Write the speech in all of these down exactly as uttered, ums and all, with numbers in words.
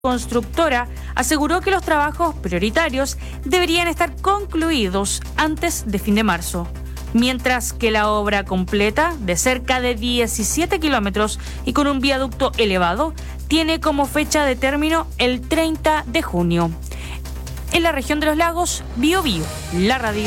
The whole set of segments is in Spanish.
constructora aseguró que los trabajos prioritarios deberían estar concluidos antes de fin de marzo, mientras que la obra completa, de cerca de diecisiete kilómetros y con un viaducto elevado, tiene como fecha de término el treinta de junio. En la región de los lagos, Bío Bío, la radio.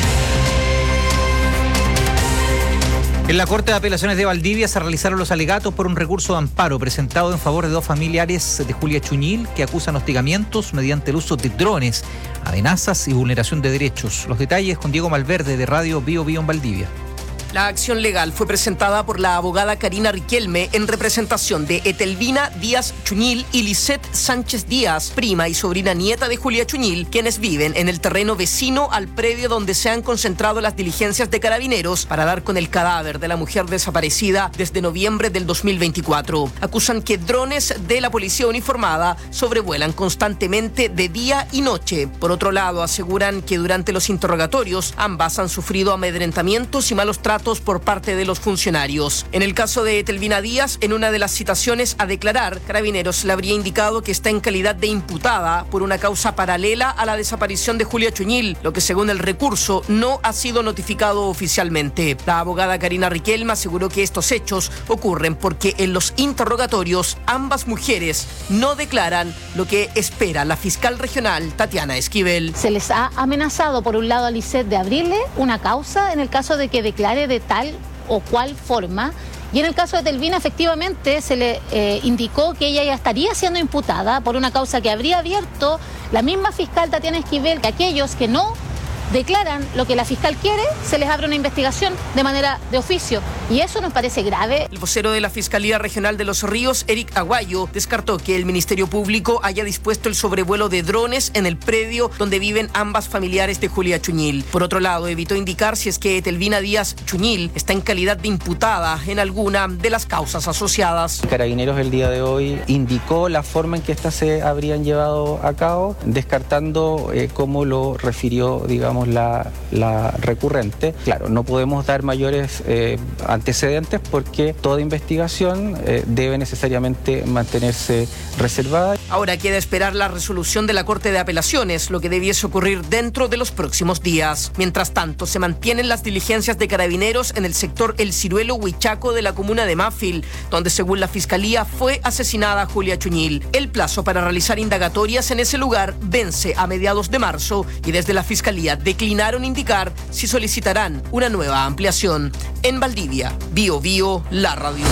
En la Corte de Apelaciones de Valdivia se realizaron los alegatos por un recurso de amparo presentado en favor de dos familiares de Julia Chuñil que acusan hostigamientos mediante el uso de drones, amenazas y vulneración de derechos. Los detalles con Diego Malverde de Radio Bío Bío en Valdivia. La acción legal fue presentada por la abogada Karina Riquelme en representación de Etelvina Díaz Chuñil y Lisette Sánchez Díaz, prima y sobrina nieta de Julia Chuñil, quienes viven en el terreno vecino al predio donde se han concentrado las diligencias de Carabineros para dar con el cadáver de la mujer desaparecida desde noviembre del dos mil veinticuatro. Acusan que drones de la policía uniformada sobrevuelan constantemente de día y noche. Por otro lado, aseguran que durante los interrogatorios ambas han sufrido amedrentamientos y malos tratos por parte de los funcionarios. En el caso de Etelvina Díaz, en una de las citaciones a declarar, Carabineros le habría indicado que está en calidad de imputada por una causa paralela a la desaparición de Julia Chuñil, lo que según el recurso no ha sido notificado oficialmente. La abogada Karina Riquelme aseguró que estos hechos ocurren porque en los interrogatorios ambas mujeres no declaran, lo que espera la fiscal regional Tatiana Esquivel. Se les ha amenazado por un lado a Lisette de abrirle una causa en el caso de que declare de tal o cual forma, y en el caso de Etelvina efectivamente se le eh, indicó que ella ya estaría siendo imputada por una causa que habría abierto la misma fiscal Tatiana Esquivel, que aquellos que no declaran lo que la fiscal quiere, se les abre una investigación de manera de oficio, y eso nos parece grave. El vocero de la Fiscalía Regional de Los Ríos, Eric Aguayo, descartó que el Ministerio Público haya dispuesto el sobrevuelo de drones en el predio donde viven ambas familiares de Julia Chuñil. Por otro lado, evitó indicar si es que Etelvina Díaz Chuñil está en calidad de imputada en alguna de las causas asociadas. Carabineros el día de hoy indicó la forma en que estas se habrían llevado a cabo, descartando eh, cómo lo refirió, digamos, La, la recurrente. Claro, no podemos dar mayores eh, antecedentes porque toda investigación eh, debe necesariamente mantenerse reservada. Ahora queda esperar la resolución de la Corte de Apelaciones, lo que debiese ocurrir dentro de los próximos días. Mientras tanto, se mantienen las diligencias de Carabineros en el sector El Ciruelo Huichaco de la comuna de Mafil, donde según la Fiscalía fue asesinada Julia Chuñil. El plazo para realizar indagatorias en ese lugar vence a mediados de marzo y desde la Fiscalía declinaron indicar si solicitarán una nueva ampliación. En Valdivia, Bío Bío, la radio.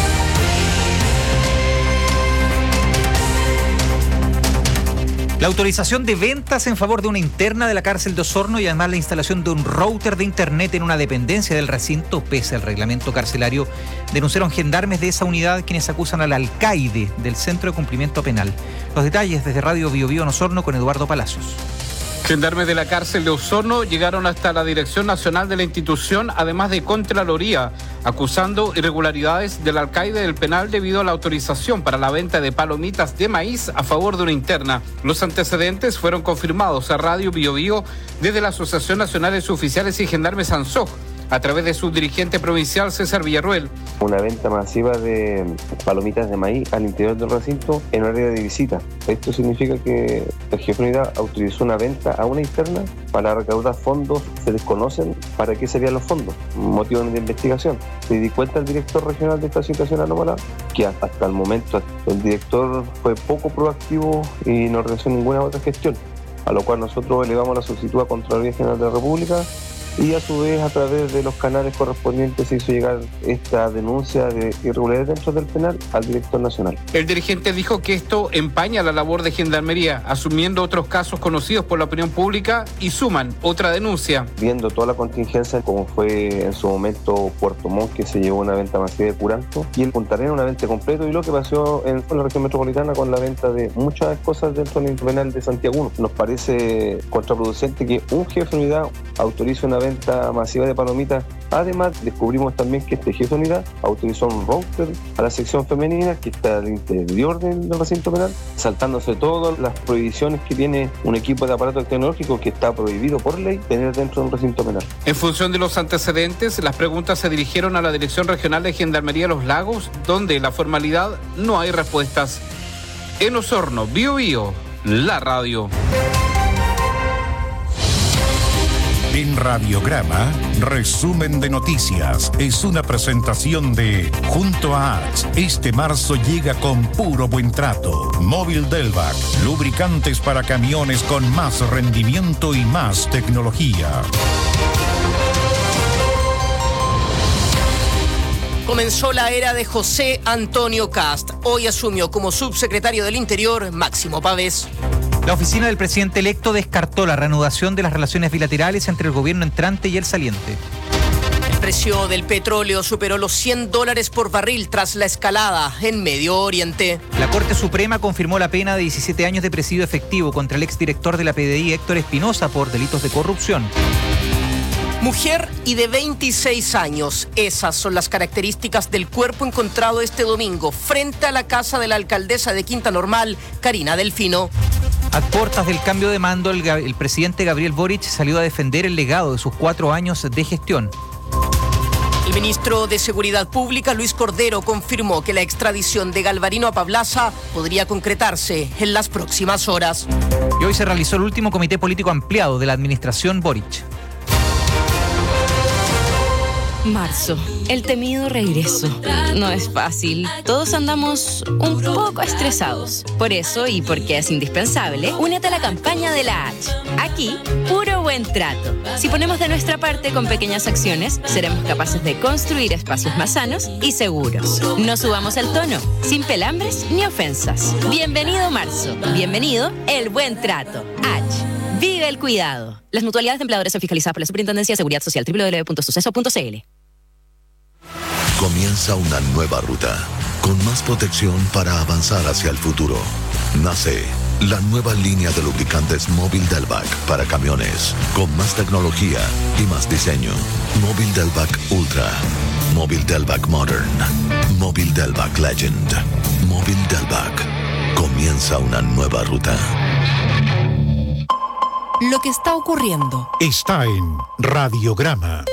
La autorización de ventas en favor de una interna de la cárcel de Osorno y además la instalación de un router de internet en una dependencia del recinto, pese al reglamento carcelario, denunciaron gendarmes de esa unidad quienes acusan al alcaide del Centro de Cumplimiento Penal. Los detalles desde Radio Bío Bío en Osorno con Eduardo Palacios. Gendarmes de la cárcel de Osorno llegaron hasta la Dirección Nacional de la institución, además de Contraloría, acusando irregularidades del alcaide del penal debido a la autorización para la venta de palomitas de maíz a favor de una interna. Los antecedentes fueron confirmados a Radio Bío Bío desde la Asociación Nacional de Suboficiales y Gendarmes ANSOG, a través de su dirigente provincial César Villarruel. Una venta masiva de palomitas de maíz al interior del recinto en área de visita. Esto significa que el jefe de unidad autorizó una venta a una interna para recaudar fondos. Se desconocen para qué serían los fondos, motivo de investigación. Se di cuenta el director regional de esta situación anómala que hasta el momento el director fue poco proactivo y no realizó ninguna otra gestión, a lo cual nosotros elevamos la solicitud a Contraloría General de la República y a su vez a través de los canales correspondientes se hizo llegar esta denuncia de irregularidades dentro del penal al director nacional. El dirigente dijo que esto empaña la labor de Gendarmería, asumiendo otros casos conocidos por la opinión pública y suman otra denuncia. Viendo toda la contingencia, como fue en su momento Puerto Montt, que se llevó una venta masiva de curanto, y el Punta Arenas una venta completa, y lo que pasó en la región metropolitana con la venta de muchas cosas dentro del penal de Santiago. Nos parece contraproducente que un jefe de unidad autorice una venta masiva de palomitas. Además, descubrimos también que este jefe de unidad autorizó un router a la sección femenina que está al interior del recinto penal, saltándose todas las prohibiciones que tiene un equipo de aparato tecnológico que está prohibido por ley tener dentro de un recinto penal. En función de los antecedentes, las preguntas se dirigieron a la Dirección Regional de Gendarmería Los Lagos, donde la formalidad no hay respuestas. En Osorno, Bio Bio, la radio. En Radiograma, resumen de noticias. Es una presentación de Junto a H. Este marzo llega con puro buen trato. Móvil Delvac, lubricantes para camiones con más rendimiento y más tecnología. Comenzó la era de José Antonio Kast. Hoy asumió como subsecretario del Interior Máximo Pavés. La oficina del presidente electo descartó la reanudación de las relaciones bilaterales entre el gobierno entrante y el saliente. El precio del petróleo superó los cien dólares por barril tras la escalada en Medio Oriente. La Corte Suprema confirmó la pena de diecisiete años de presidio efectivo contra el exdirector de la P D I, Héctor Espinosa, por delitos de corrupción. Mujer y de veintiséis años. Esas son las características del cuerpo encontrado este domingo frente a la casa de la alcaldesa de Quinta Normal, Karina Delfino. A puertas del cambio de mando, el, el presidente Gabriel Boric salió a defender el legado de sus cuatro años de gestión. El ministro de Seguridad Pública, Luis Cordero, confirmó que la extradición de Galvarino a Pablaza podría concretarse en las próximas horas. Y hoy se realizó el último comité político ampliado de la administración Boric. Marzo, el temido regreso. No es fácil. Todos andamos un poco estresados. Por eso, y porque es indispensable, únete a la campaña de la H. Aquí, puro buen trato. Si ponemos de nuestra parte con pequeñas acciones, seremos capaces de construir espacios más sanos y seguros. No subamos el tono, sin pelambres ni ofensas. Bienvenido marzo. Bienvenido el buen trato. H. Vive el cuidado. Las mutualidades de empleadores son fiscalizadas por la Superintendencia de Seguridad Social. doble u doble u doble u punto suceso punto c l. Comienza una nueva ruta, con más protección para avanzar hacia el futuro. Nace la nueva línea de lubricantes Móvil Delvac para camiones, con más tecnología y más diseño. Móvil Delvac Ultra, Móvil Delvac Modern, Móvil Delvac Legend, Móvil Delvac. Comienza una nueva ruta. Lo que está ocurriendo está en Radiograma.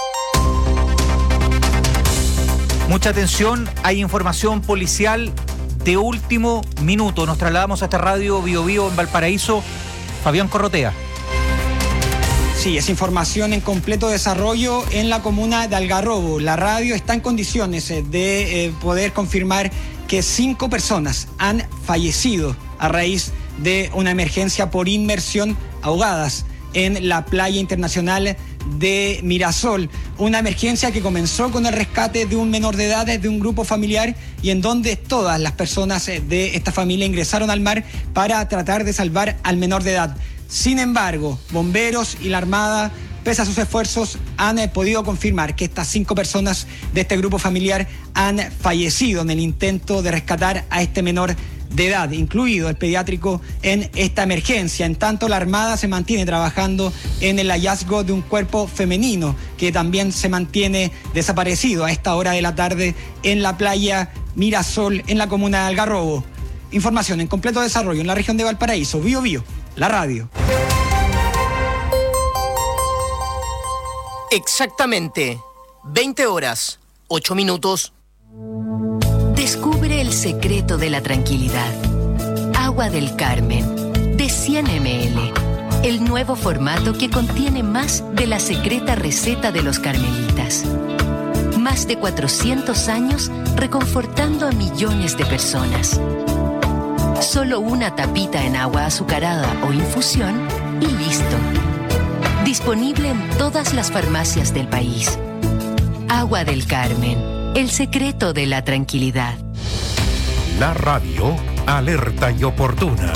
Mucha atención, hay información policial de último minuto. Nos trasladamos a esta radio Bio Bio en Valparaíso. Fabián Corrotea. Sí, es información en completo desarrollo en la comuna de Algarrobo. La radio está en condiciones de eh, poder confirmar que cinco personas han fallecido a raíz de una emergencia por inmersión ahogadas en la playa internacional de Mirasol. Una emergencia que comenzó con el rescate de un menor de edad de un grupo familiar y en donde todas las personas de esta familia ingresaron al mar para tratar de salvar al menor de edad. Sin embargo, bomberos y la Armada, pese a sus esfuerzos, han eh, podido confirmar que estas cinco personas de este grupo familiar han fallecido en el intento de rescatar a este menor de edad, incluido el pediátrico, en esta emergencia. En tanto, la Armada se mantiene trabajando en el hallazgo de un cuerpo femenino que también se mantiene desaparecido a esta hora de la tarde en la playa Mirasol, en la comuna de Algarrobo. Información en completo desarrollo en la región de Valparaíso. Bio Bio, la radio. Exactamente, veinte horas, ocho minutos. Descubre el secreto de la tranquilidad. Agua del Carmen, de cien mililitros. El nuevo formato que contiene más de la secreta receta de los carmelitas. Más de cuatrocientos años reconfortando a millones de personas. Solo una tapita en agua azucarada o infusión y listo. Disponible en todas las farmacias del país. Agua del Carmen. El secreto de la tranquilidad. La radio, alerta y oportuna.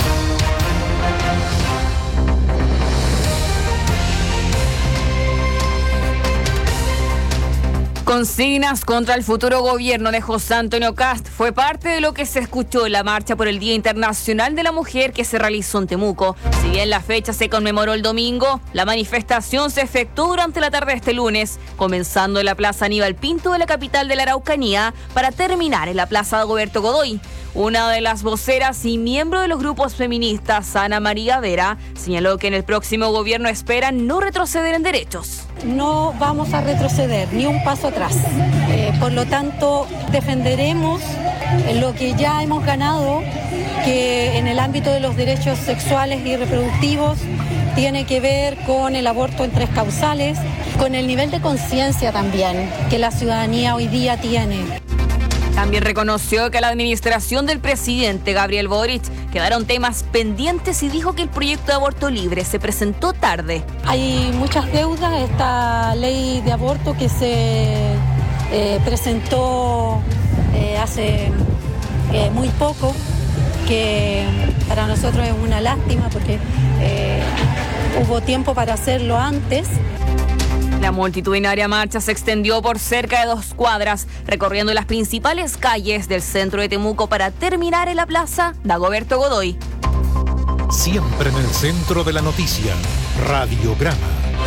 Consignas contra el futuro gobierno de José Antonio Kast fue parte de lo que se escuchó en la marcha por el Día Internacional de la Mujer que se realizó en Temuco. Si bien la fecha se conmemoró el domingo, la manifestación se efectuó durante la tarde de este lunes, comenzando en la Plaza Aníbal Pinto de la capital de la Araucanía para terminar en la Plaza Dagoberto Godoy. Una de las voceras y miembro de los grupos feministas, Ana María Vera, señaló que en el próximo gobierno esperan no retroceder en derechos. No vamos a retroceder ni un paso atrás. Eh, por lo tanto, defenderemos lo que ya hemos ganado que en el ámbito de los derechos sexuales y reproductivos tiene que ver con el aborto en tres causales, con el nivel de conciencia también que la ciudadanía hoy día tiene. También reconoció que a la administración del presidente Gabriel Boric quedaron temas pendientes y dijo que el proyecto de aborto libre se presentó tarde. Hay muchas deudas, esta ley de aborto que se eh, presentó eh, hace eh, muy poco, que para nosotros es una lástima porque eh, hubo tiempo para hacerlo antes. La multitudinaria marcha se extendió por cerca de dos cuadras, recorriendo las principales calles del centro de Temuco para terminar en la plaza Dagoberto Godoy. Siempre en el centro de la noticia, Radiograma.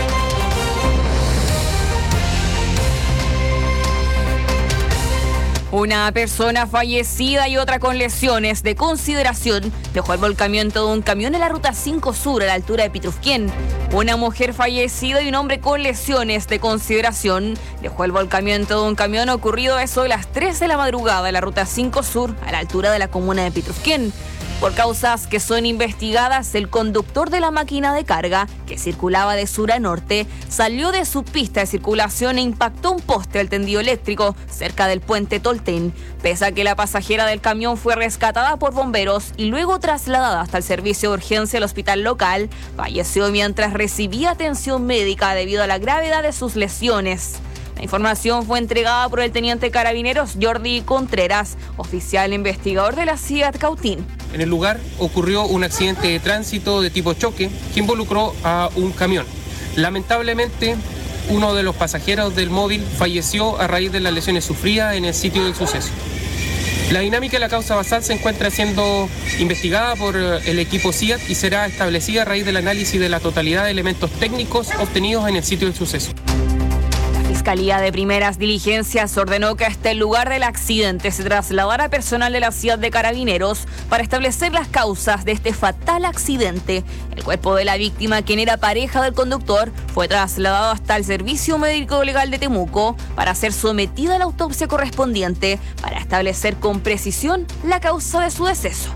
Una persona fallecida y otra con lesiones de consideración dejó el volcamiento de un camión en la ruta cinco Sur a la altura de Pitrufquén. Una mujer fallecida y un hombre con lesiones de consideración dejó el volcamiento de un camión ocurrido a eso de las tres de la madrugada en la ruta cinco Sur a la altura de la comuna de Pitrufquén. Por causas que son investigadas, el conductor de la máquina de carga, que circulaba de sur a norte, salió de su pista de circulación e impactó un poste del tendido eléctrico cerca del puente Tolten. Pese a que la pasajera del camión fue rescatada por bomberos y luego trasladada hasta el servicio de urgencia del hospital local, falleció mientras recibía atención médica debido a la gravedad de sus lesiones. La información fue entregada por el teniente carabineros Jordi Contreras, oficial investigador de la C I A T Cautín. En el lugar ocurrió un accidente de tránsito de tipo choque que involucró a un camión. Lamentablemente, uno de los pasajeros del móvil falleció a raíz de las lesiones sufridas en el sitio del suceso. La dinámica de la causa basal se encuentra siendo investigada por el equipo C I A T y será establecida a raíz del análisis de la totalidad de elementos técnicos obtenidos en el sitio del suceso. La Fiscalía de Primeras Diligencias ordenó que hasta el lugar del accidente se trasladara personal de la C I A T de Carabineros para establecer las causas de este fatal accidente. El cuerpo de la víctima, quien era pareja del conductor, fue trasladado hasta el Servicio Médico Legal de Temuco para ser sometida a la autopsia correspondiente para establecer con precisión la causa de su deceso.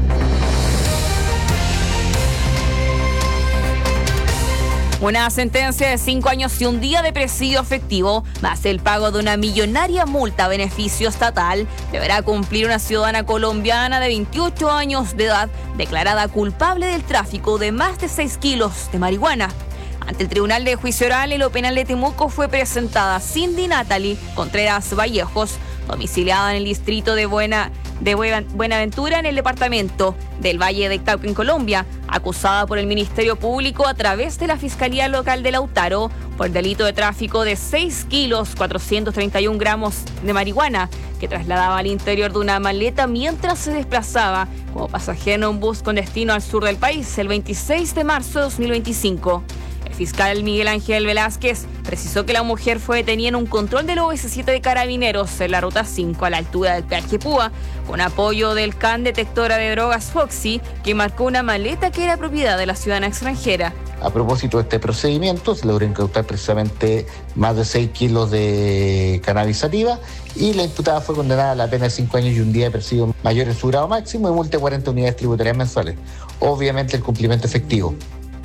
Una sentencia de cinco años y un día de presidio efectivo, más el pago de una millonaria multa a beneficio estatal, deberá cumplir una ciudadana colombiana de veintiocho años de edad, declarada culpable del tráfico de más de seis kilos de marihuana. Ante el Tribunal de Juicio Oral y lo Penal de Temuco fue presentada Cindy Natalie Contreras Vallejos, domiciliada en el distrito de Buena... de Buenaventura en el departamento del Valle de Cauca en Colombia, acusada por el Ministerio Público a través de la Fiscalía Local de Lautaro por el delito de tráfico de seis kilos cuatrocientos treinta y un gramos de marihuana que trasladaba al interior de una maleta mientras se desplazaba como pasajero en un bus con destino al sur del país el veintiséis de marzo de dos mil veinticinco. El fiscal Miguel Ángel Velázquez precisó que la mujer fue detenida en un control del O S siete de Carabineros en la ruta cinco a la altura del peaje Púa, con apoyo del C A N detectora de drogas Foxy, que marcó una maleta que era propiedad de la ciudadana extranjera. A propósito de este procedimiento, se logró incautar precisamente más de seis kilos de cannabis sativa y la imputada fue condenada a la pena de cinco años y un día de presidio mayor en su grado máximo y multa de cuarenta unidades tributarias mensuales. Obviamente el cumplimiento efectivo.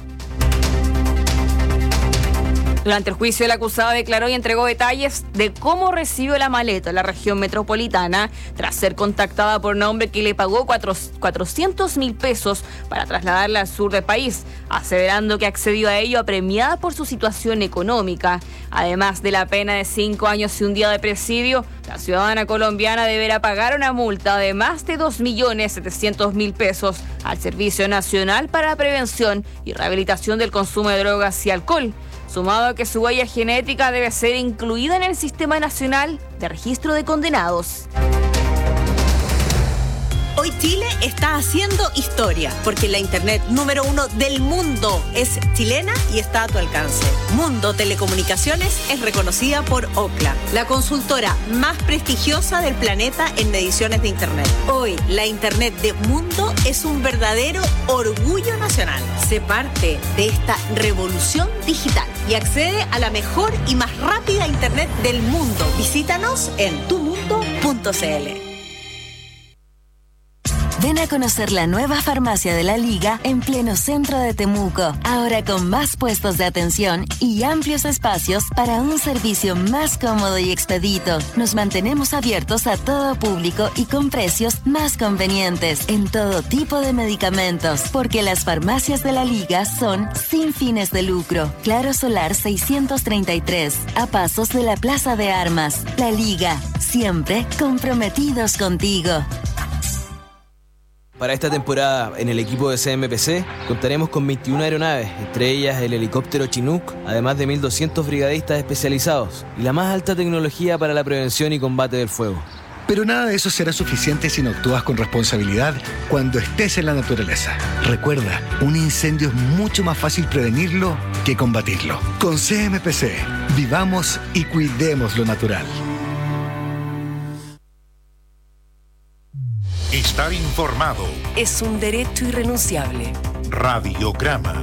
Durante el juicio, el acusado declaró y entregó detalles de cómo recibió la maleta en la región metropolitana tras ser contactada por un hombre que le pagó cuatrocientos mil pesos para trasladarla al sur del país, aseverando que accedió a ello apremiada por su situación económica. Además de la pena de cinco años y un día de presidio, la ciudadana colombiana deberá pagar una multa de más de dos millones setecientos mil pesos al Servicio Nacional para la Prevención y Rehabilitación del Consumo de Drogas y Alcohol, sumado a que su huella genética debe ser incluida en el Sistema Nacional de Registro de Condenados. Hoy Chile está haciendo historia, porque la internet número uno del mundo es chilena y está a tu alcance. Mundo Telecomunicaciones es reconocida por Ookla, la consultora más prestigiosa del planeta en mediciones de internet. Hoy, la internet de Mundo es un verdadero orgullo nacional. Sé parte de esta revolución digital y accede a la mejor y más rápida internet del mundo. Visítanos en tu mundo punto c l. Ven a conocer la nueva farmacia de la Liga en pleno centro de Temuco. Ahora con más puestos de atención y amplios espacios para un servicio más cómodo y expedito. Nos mantenemos abiertos a todo público y con precios más convenientes en todo tipo de medicamentos, porque las farmacias de la Liga son sin fines de lucro. Claro Solar seiscientos treinta y tres, a pasos de la Plaza de Armas. La Liga, siempre comprometidos contigo. Para esta temporada, en el equipo de C M P C, contaremos con veintiuna aeronaves, entre ellas el helicóptero Chinook, además de mil doscientos brigadistas especializados y la más alta tecnología para la prevención y combate del fuego. Pero nada de eso será suficiente si no actúas con responsabilidad cuando estés en la naturaleza. Recuerda, un incendio es mucho más fácil prevenirlo que combatirlo. Con C M P C, vivamos y cuidemos lo natural. Estar informado es un derecho irrenunciable. Radiograma.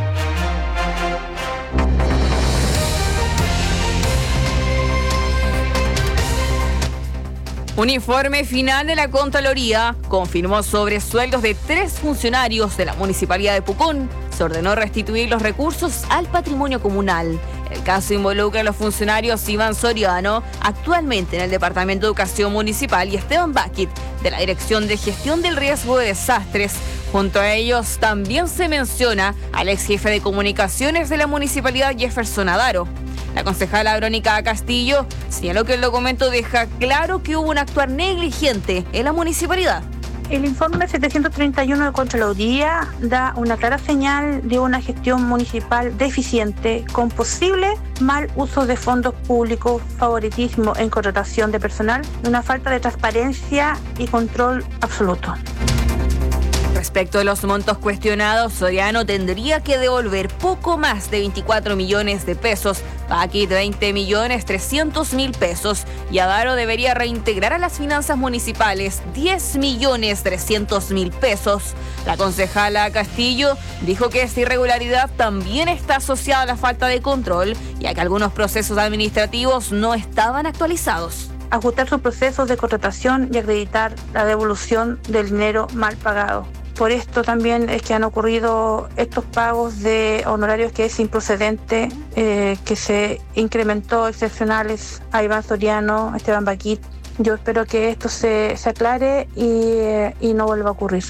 Un informe final de la Contraloría confirmó sobresueldos de tres funcionarios de la Municipalidad de Pucón. Se ordenó restituir los recursos al patrimonio comunal. El caso involucra a los funcionarios Iván Soriano, actualmente en el Departamento de Educación Municipal, y Esteban Bakit, de la Dirección de Gestión del Riesgo de Desastres. Junto a ellos también se menciona al ex jefe de comunicaciones de la Municipalidad, Jefferson Adaro. La concejala Verónica Castillo señaló que el documento deja claro que hubo un actuar negligente en la municipalidad. El informe setecientos treinta y uno de Contraloría da una clara señal de una gestión municipal deficiente con posible mal uso de fondos públicos, favoritismo en contratación de personal y una falta de transparencia y control absoluto. Respecto a los montos cuestionados, Soriano tendría que devolver poco más de veinticuatro millones de pesos, Bakit veinte millones trescientos mil pesos y Adaro debería reintegrar a las finanzas municipales diez millones trescientos mil pesos. La concejala Castillo dijo que esta irregularidad también está asociada a la falta de control, ya que algunos procesos administrativos no estaban actualizados. Ajustar sus procesos de contratación y acreditar la devolución del dinero mal pagado. Por esto también es que han ocurrido estos pagos de honorarios que es improcedente, eh, que se incrementó excepcionales a Iván Soriano, a Esteban Bakit. Yo espero que esto se, se aclare y, eh, y no vuelva a ocurrir.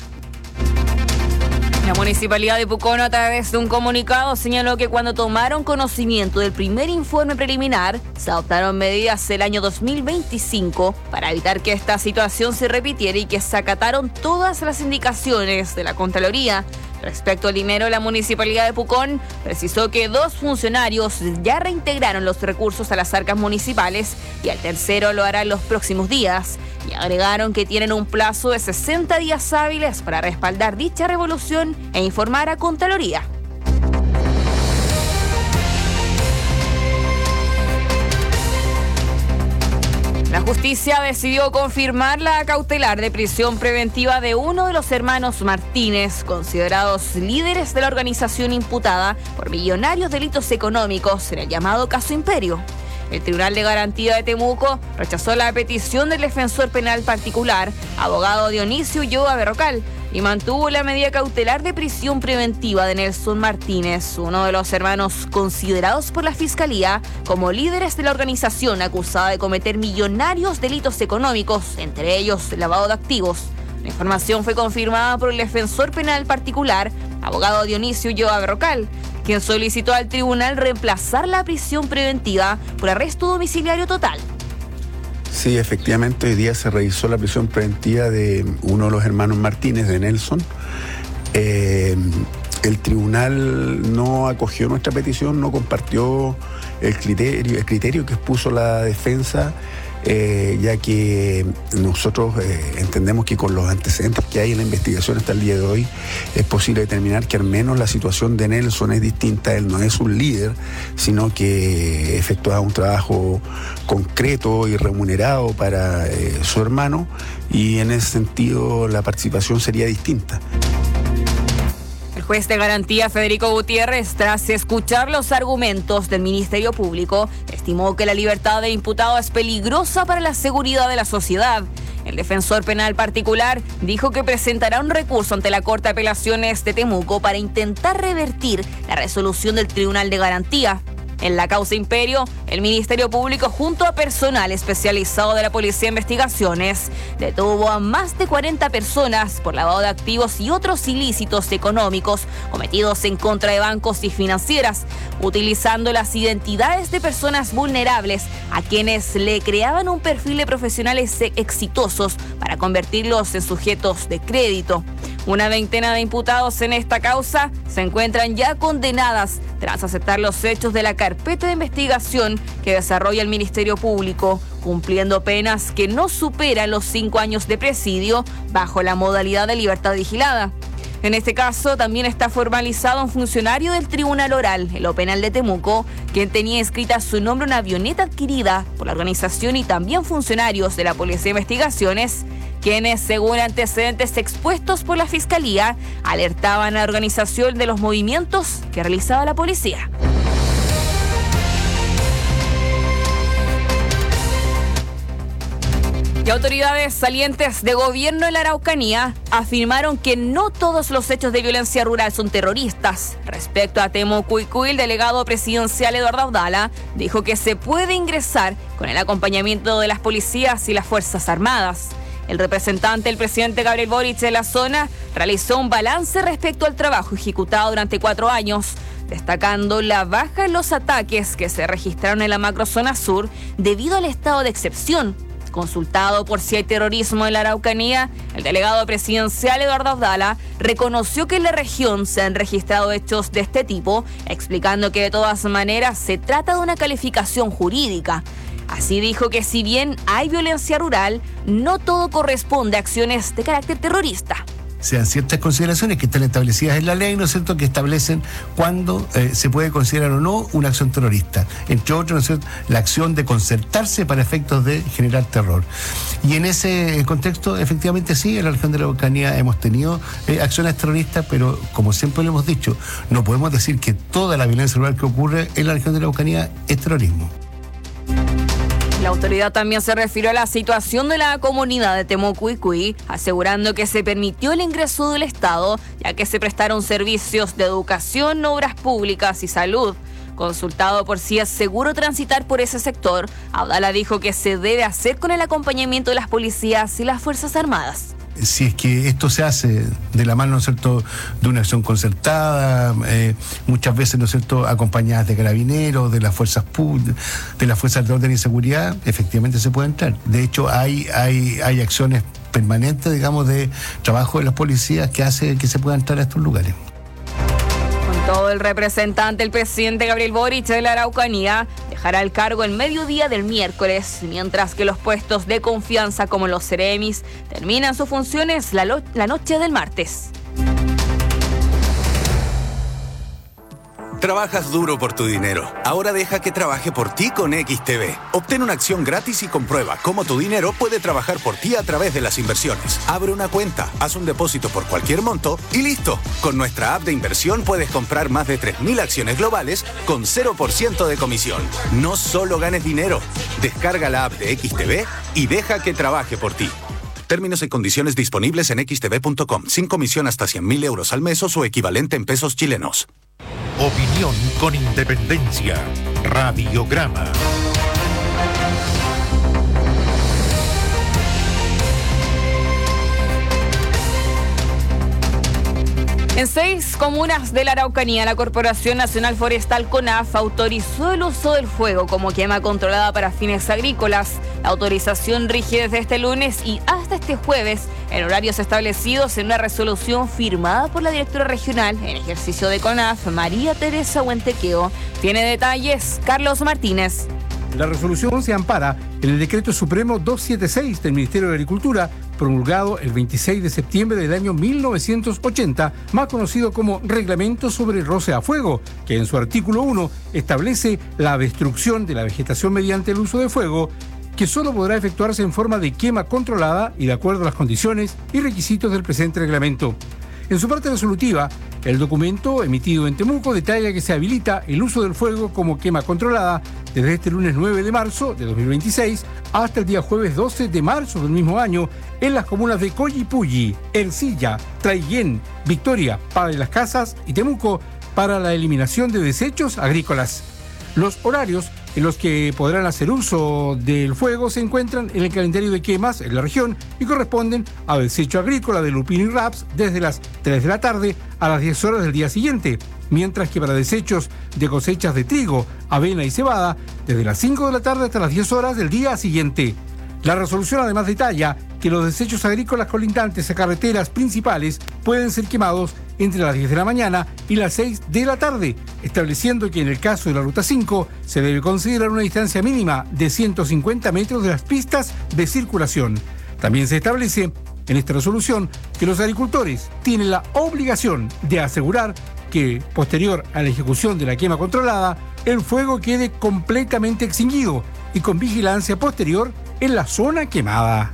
La Municipalidad de Pucón, a través de un comunicado, señaló que cuando tomaron conocimiento del primer informe preliminar, se adoptaron medidas el año dos mil veinticinco para evitar que esta situación se repitiera y que se acataron todas las indicaciones de la Contraloría. Respecto al dinero, la Municipalidad de Pucón precisó que dos funcionarios ya reintegraron los recursos a las arcas municipales y el tercero lo hará en los próximos días. Y agregaron que tienen un plazo de sesenta días hábiles para respaldar dicha revolución e informar a Contraloría. La justicia decidió confirmar la cautelar de prisión preventiva de uno de los hermanos Martínez, considerados líderes de la organización imputada por millonarios delitos económicos en el llamado caso Imperio. El Tribunal de Garantía de Temuco rechazó la petición del defensor penal particular, abogado Dionisio Ulloa Berrocal, y mantuvo la medida cautelar de prisión preventiva de Nelson Martínez, uno de los hermanos considerados por la Fiscalía como líderes de la organización acusada de cometer millonarios delitos económicos, entre ellos lavado de activos. La información fue confirmada por el defensor penal particular, abogado Dionisio Ulloa Berrocal, quien solicitó al tribunal reemplazar la prisión preventiva por arresto domiciliario total. Sí, efectivamente, hoy día se revisó la prisión preventiva de uno de los hermanos Martínez, de Nelson. Eh, el tribunal no acogió nuestra petición, no compartió el criterio, el criterio que expuso la defensa, eh, ya que nosotros eh, entendemos que con los antecedentes que hay en la investigación hasta el día de hoy es posible determinar que al menos la situación de Nelson es distinta. Él no es un líder, sino que efectuaba un trabajo concreto y remunerado para eh, su hermano, y en ese sentido la participación sería distinta. El juez de garantía Federico Gutiérrez, tras escuchar los argumentos del Ministerio Público, estimó que la libertad de imputado es peligrosa para la seguridad de la sociedad. El defensor penal particular dijo que presentará un recurso ante la Corte de Apelaciones de Temuco para intentar revertir la resolución del Tribunal de Garantía. En la causa Imperio, el Ministerio Público, junto a personal especializado de la Policía de Investigaciones, detuvo a más de cuarenta personas por lavado de activos y otros ilícitos económicos cometidos en contra de bancos y financieras, utilizando las identidades de personas vulnerables a quienes le creaban un perfil de profesionales exitosos para convertirlos en sujetos de crédito. Una veintena de imputados en esta causa se encuentran ya condenadas tras aceptar los hechos de la carpeta de investigación que desarrolla el Ministerio Público, cumpliendo penas que no superan los cinco años de presidio bajo la modalidad de libertad vigilada. En este caso también está formalizado un funcionario del Tribunal Oral, en lo penal de Temuco, quien tenía inscrita a su nombre una avioneta adquirida por la organización, y también funcionarios de la Policía de Investigaciones, quienes, según antecedentes expuestos por la Fiscalía, alertaban a la organización de los movimientos que realizaba la policía. Y autoridades salientes de gobierno en la Araucanía afirmaron que no todos los hechos de violencia rural son terroristas. Respecto a Temuco, el delegado presidencial Eduardo Abdala dijo que se puede ingresar con el acompañamiento de las policías y las Fuerzas Armadas. El representante del presidente Gabriel Boric de la zona realizó un balance respecto al trabajo ejecutado durante cuatro años, destacando la baja en los ataques que se registraron en la macrozona sur debido al estado de excepción. Consultado por si hay terrorismo en la Araucanía, el delegado presidencial Eduardo Abdala reconoció que en la región se han registrado hechos de este tipo, explicando que de todas maneras se trata de una calificación jurídica. Así dijo que si bien hay violencia rural, no todo corresponde a acciones de carácter terrorista. Sean ciertas consideraciones que están establecidas en la ley, ¿no es cierto?, que establecen cuándo eh, se puede considerar o no una acción terrorista. Entre otros, ¿no es cierto?, la acción de concertarse para efectos de generar terror. Y en ese contexto, efectivamente sí, en la región de la Araucanía hemos tenido eh, acciones terroristas, pero como siempre lo hemos dicho, no podemos decir que toda la violencia rural que ocurre en la región de la Araucanía es terrorismo. La autoridad también se refirió a la situación de la comunidad de Temuco, asegurando que se permitió el ingreso del Estado, ya que se prestaron servicios de educación, obras públicas y salud. Consultado por si es seguro transitar por ese sector, Abdala dijo que se debe hacer con el acompañamiento de las policías y las Fuerzas Armadas. Si es que esto se hace de la mano, ¿no es cierto?, de una acción concertada, eh, muchas veces, ¿no es cierto?, acompañadas de carabineros, de las fuerzas públicas, de las fuerzas de orden y seguridad, efectivamente se puede entrar. De hecho, hay, hay, hay acciones permanentes, digamos, de trabajo de las policías que hace que se pueda entrar a estos lugares. Todo el representante, el presidente Gabriel Boric de la Araucanía, dejará el cargo el mediodía del miércoles, mientras que los puestos de confianza como los Ceremis terminan sus funciones la, lo- la noche del martes. Trabajas duro por tu dinero. Ahora deja que trabaje por ti con X T B. Obtén una acción gratis y comprueba cómo tu dinero puede trabajar por ti a través de las inversiones. Abre una cuenta, haz un depósito por cualquier monto y listo. Con nuestra app de inversión puedes comprar más de tres mil acciones globales con cero por ciento de comisión. No solo ganes dinero. Descarga la app de X T B y deja que trabaje por ti. Términos y condiciones disponibles en x t b punto com. Sin comisión hasta cien mil euros al mes o su equivalente en pesos chilenos. Opinión con independencia. Radiograma. En seis comunas de la Araucanía, la Corporación Nacional Forestal CONAF autorizó el uso del fuego como quema controlada para fines agrícolas. La autorización rige desde este lunes y hasta este jueves en horarios establecidos en una resolución firmada por la directora regional en ejercicio de CONAF, María Teresa Huentequeo. Tiene detalles Carlos Martínez. La resolución se ampara en el Decreto Supremo doscientos setenta y seis del Ministerio de Agricultura, promulgado el veintiséis de septiembre del año mil novecientos ochenta, más conocido como Reglamento sobre el roce a fuego, que en su artículo uno establece la destrucción de la vegetación mediante el uso de fuego, que solo podrá efectuarse en forma de quema controlada y de acuerdo a las condiciones y requisitos del presente reglamento. En su parte resolutiva, El documento emitido en Temuco detalla que se habilita el uso del fuego como quema controlada desde este lunes nueve de marzo de dos mil veintiséis hasta el día jueves doce de marzo del mismo año en las comunas de Collipulli, Ercilla, Traiguén, Victoria, Padre Las Casas y Temuco para la eliminación de desechos agrícolas. Los horarios en los que podrán hacer uso del fuego se encuentran en el calendario de quemas en la región y corresponden a desecho agrícola de lupino y raps desde las tres de la tarde a las diez horas del día siguiente, mientras que para desechos de cosechas de trigo, avena y cebada, desde las cinco de la tarde hasta las diez horas del día siguiente. La resolución además detalla que los desechos agrícolas colindantes a carreteras principales pueden ser quemados entre las diez de la mañana y las seis de la tarde, estableciendo que en el caso de la Ruta cinco se debe considerar una distancia mínima de ciento cincuenta metros de las pistas de circulación. También se establece en esta resolución que los agricultores tienen la obligación de asegurar que, posterior a la ejecución de la quema controlada, el fuego quede completamente extinguido y con vigilancia posterior en la zona quemada.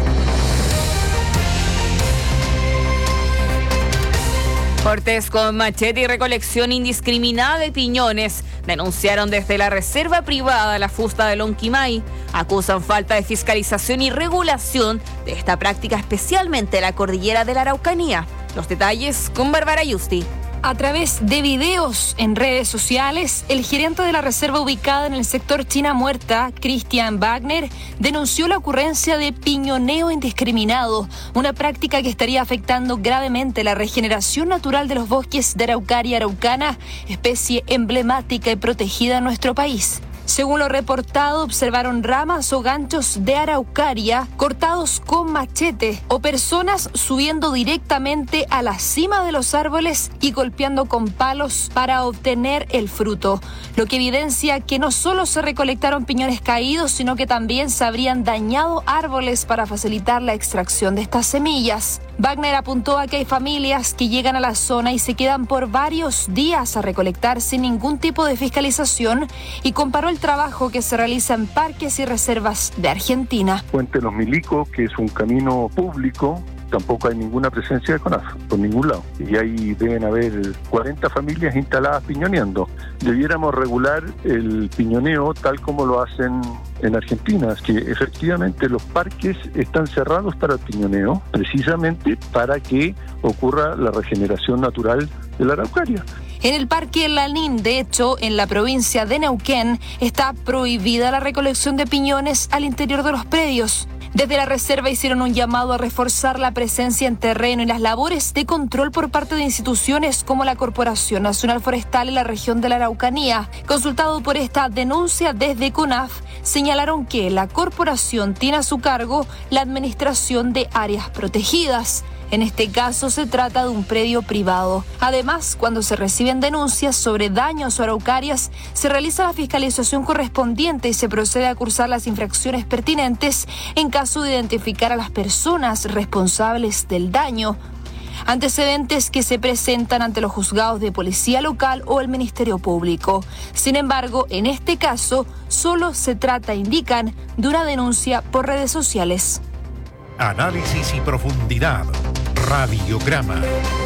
Cortes con machete y recolección indiscriminada de piñones denunciaron desde la reserva privada la fusta de Lonquimay. Acusan falta de fiscalización y regulación de esta práctica, especialmente en la cordillera de la Araucanía. Los detalles con Bárbara Yusti. A través de videos en redes sociales, el gerente de la reserva ubicada en el sector China Muerta, Christian Wagner, denunció la ocurrencia de piñoneo indiscriminado, una práctica que estaría afectando gravemente la regeneración natural de los bosques de Araucaria araucana, especie emblemática y protegida en nuestro país. Según lo reportado, observaron ramas o ganchos de araucaria cortados con machete o personas subiendo directamente a la cima de los árboles y golpeando con palos para obtener el fruto, lo que evidencia que no solo se recolectaron piñones caídos, sino que también se habrían dañado árboles para facilitar la extracción de estas semillas. Wagner apuntó a que hay familias que llegan a la zona y se quedan por varios días a recolectar sin ningún tipo de fiscalización y comparó el trabajo que se realiza en parques y reservas de Argentina. Puente Los Milicos, que es un camino público, tampoco hay ninguna presencia de CONAF, por ningún lado. Y ahí deben haber cuarenta familias instaladas piñoneando. Debiéramos regular el piñoneo tal como lo hacen en Argentina, que efectivamente los parques están cerrados para el piñoneo, precisamente para que ocurra la regeneración natural de la araucaria. En el Parque Lanín, de hecho, en la provincia de Neuquén, está prohibida la recolección de piñones al interior de los predios. Desde la reserva hicieron un llamado a reforzar la presencia en terreno y las labores de control por parte de instituciones como la Corporación Nacional Forestal en la región de la Araucanía. Consultado por esta denuncia desde CONAF, señalaron que la corporación tiene a su cargo la administración de áreas protegidas. En este caso se trata de un predio privado. Además, cuando se reciben denuncias sobre daños o araucarias, se realiza la fiscalización correspondiente y se procede a cursar las infracciones pertinentes en caso de identificar a las personas responsables del daño. Antecedentes que se presentan ante los juzgados de policía local o el Ministerio Público. Sin embargo, en este caso, solo se trata, indican, de una denuncia por redes sociales. Análisis y profundidad. Radiograma.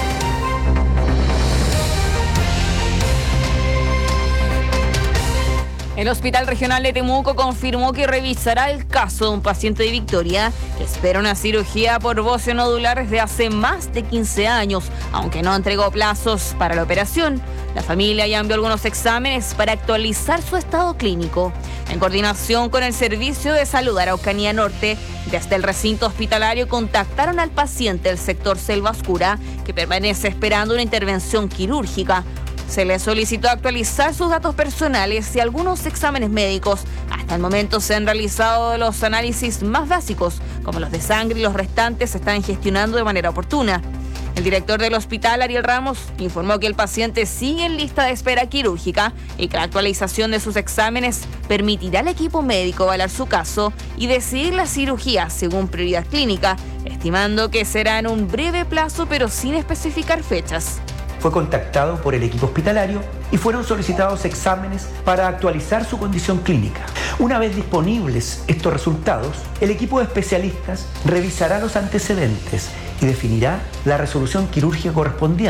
El Hospital Regional de Temuco confirmó que revisará el caso de un paciente de Victoria que espera una cirugía por bocio nodular desde hace más de quince años, aunque no entregó plazos para la operación. La familia ya envió algunos exámenes para actualizar su estado clínico. En coordinación con el Servicio de Salud Araucanía Norte, desde el recinto hospitalario contactaron al paciente del sector Selva Oscura, que permanece esperando una intervención quirúrgica. Se le solicitó actualizar sus datos personales y algunos exámenes médicos. Hasta el momento se han realizado los análisis más básicos, como los de sangre, y los restantes se están gestionando de manera oportuna. El director del hospital, Ariel Ramos, informó que el paciente sigue en lista de espera quirúrgica y que la actualización de sus exámenes permitirá al equipo médico evaluar su caso y decidir la cirugía según prioridad clínica, estimando que será en un breve plazo pero sin especificar fechas. Fue contactado por el equipo hospitalario y fueron solicitados exámenes para actualizar su condición clínica. Una vez disponibles estos resultados, el equipo de especialistas revisará los antecedentes y definirá la resolución quirúrgica correspondiente.